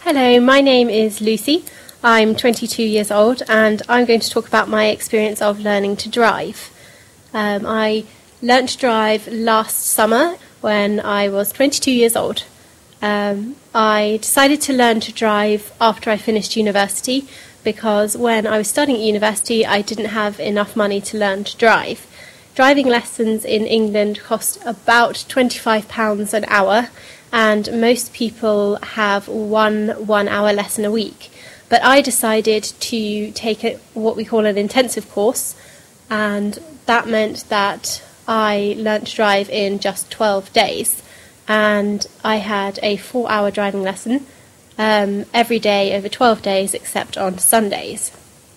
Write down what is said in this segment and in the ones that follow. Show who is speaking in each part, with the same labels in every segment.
Speaker 1: Hello, my name is Lucy. I'm 22 years old and I'm going to talk about my experience of learning to drive. I learnt to drive last summer when I was 22 years old. I decided to learn to drive after I finished university because when I was studying at university I didn't have enough money to learn to drive. Driving lessons in England cost about £25 an hour, and most people have one hour lesson a week. But I decided to take what we call an intensive course, and that meant that I learnt to drive in just 12 days. And I had a 4-hour driving lesson every day over 12 days except on Sundays.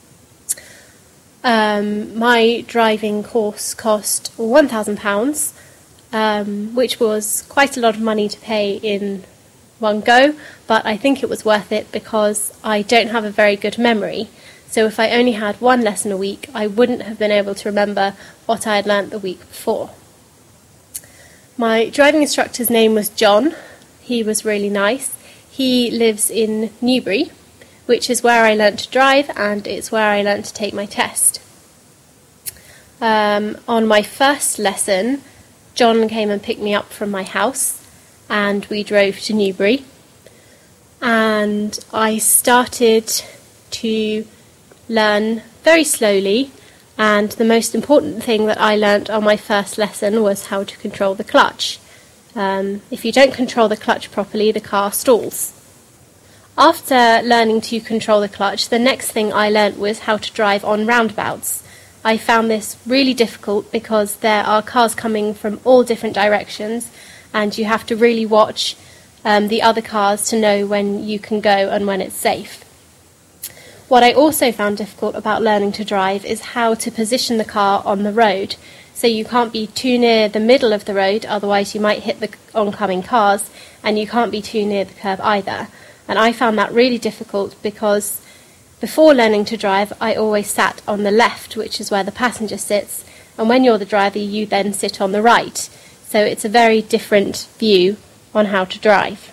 Speaker 1: My driving course cost £1,000, which was quite a lot of money to pay in one go, but I think it was worth it because I don't have a very good memory. So if I only had one lesson a week, I wouldn't have been able to remember what I had learnt the week before. My driving instructor's name was John. He was really nice. He lives in Newbury, which is where I learnt to drive, and it's where I learnt to take my test. On my first lesson, John came and picked me up from my house, and we drove to Newbury. And I started to learn very slowly, and the most important thing that I learnt on my first lesson was how to control the clutch. If you don't control the clutch properly, the car stalls. After learning to control the clutch, the next thing I learnt was how to drive on roundabouts. I found this really difficult because there are cars coming from all different directions and you have to really watch the other cars to know when you can go and when it's safe. What I also found difficult about learning to drive is how to position the car on the road. So you can't be too near the middle of the road, otherwise you might hit the oncoming cars, and you can't be too near the curb either. And I found that really difficult because before learning to drive, I always sat on the left, which is where the passenger sits, and when you're the driver, you then sit on the right. So it's a very different view on how to drive.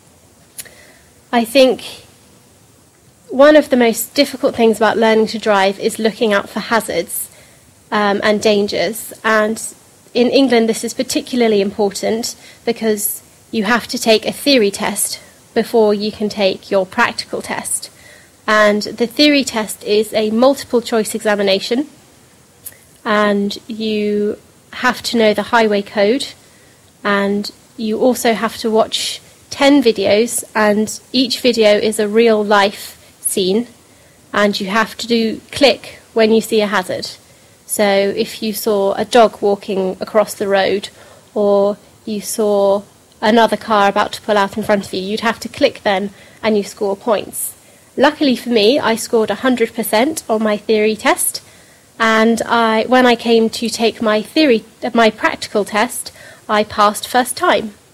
Speaker 1: I think one of the most difficult things about learning to drive is looking out for hazards and dangers. And in England, this is particularly important because you have to take a theory test before you can take your practical test. And the theory test is a multiple choice examination, and you have to know the highway code, and you also have to watch 10 videos, and each video is a real life scene, and you have to click when you see a hazard. So if you saw a dog walking across the road, or you saw another car about to pull out in front of you, you'd have to click then and you score points. Luckily for me, I scored 100% on my theory test, and when I came to take my practical test, I passed first time.